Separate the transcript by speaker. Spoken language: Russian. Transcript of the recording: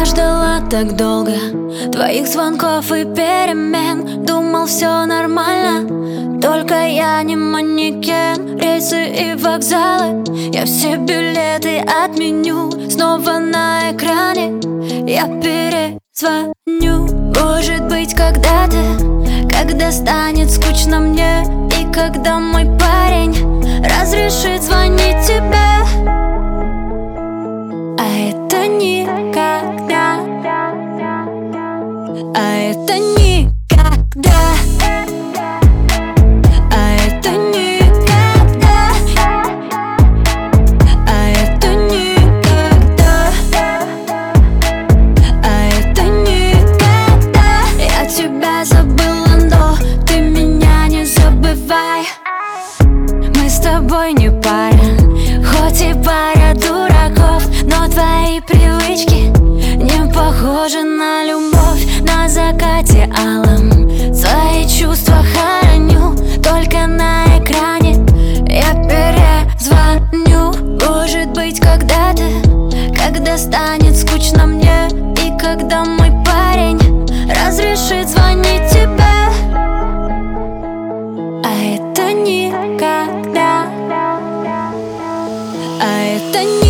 Speaker 1: ждала так долго твоих звонков и перемен. Думал, все нормально, только я не манекен. Рейсы и вокзалы, я все билеты отменю. Снова на экране я перезвоню. Может быть, когда-то, когда станет скучно мне, и когда мой парень разрешит звонить тебе. А это никогда, а это никогда, а это никогда, а это никогда, а это никогда. Я тебя забыла, но ты меня не забывай. Мы с тобой не пара, хоть и пара дураков, но твои привычки не похожи на любовь. На закате алом свои чувства хороню, только на экране я перезвоню. Может быть, когда-то, когда станет скучно мне, и когда мой парень разрешит звонить тебе. А это никогда, а это никогда.